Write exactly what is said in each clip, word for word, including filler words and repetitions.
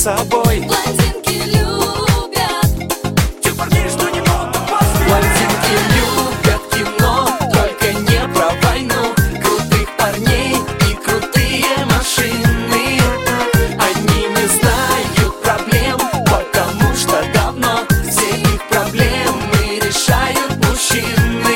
собой. Блондинки любят тех парней, что не могут построить. Блондинки любят кино, только не про войну. Крутых парней и крутые машины. Они не знают проблем, потому что давно все их проблемы решают мужчины.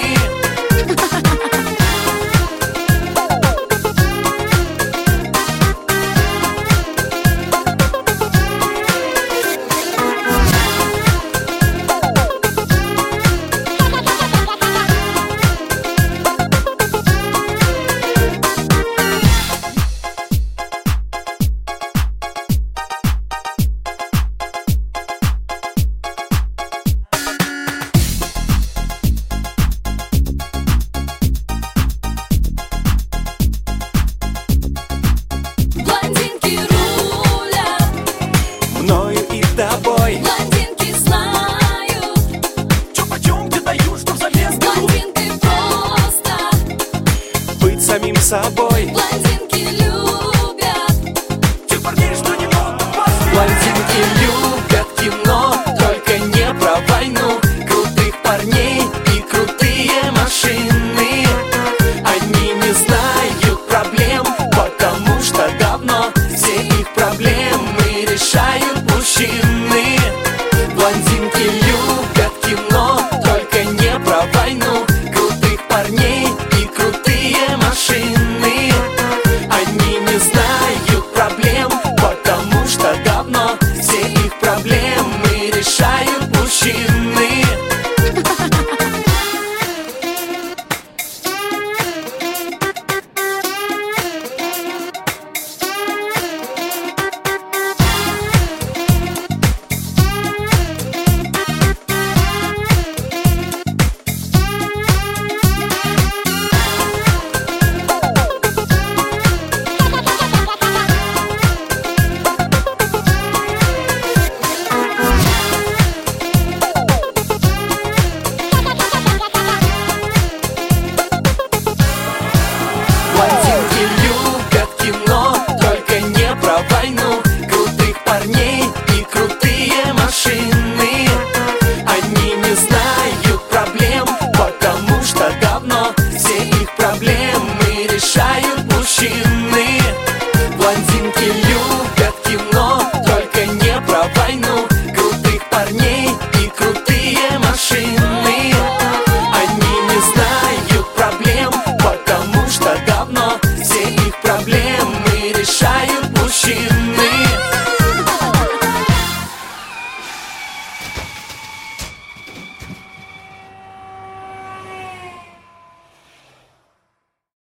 Блондинки рулят Мною и тобой. Блондинки знают Чё почем где дают, что взамен берут. Блондинкой просто Быть самим собой. Блондинки любят Тех парней, что не могут построить. Блондинки любят кино, только не про войну. Крутых парней и крутые машины. Они не знают проблем, потому что давно все их проблемы решают мужчины. Блондинки любят кино, только не про войну. Крутых парней и крутые машины. Они не знают проблем, потому что давно все их проблемы решают мужчины. Блондинки любят кино, только не про войну. Крутых парней и крутые машины. Они не знают проблем, потому что давно все их проблемы решают мужчины. Блондинки любят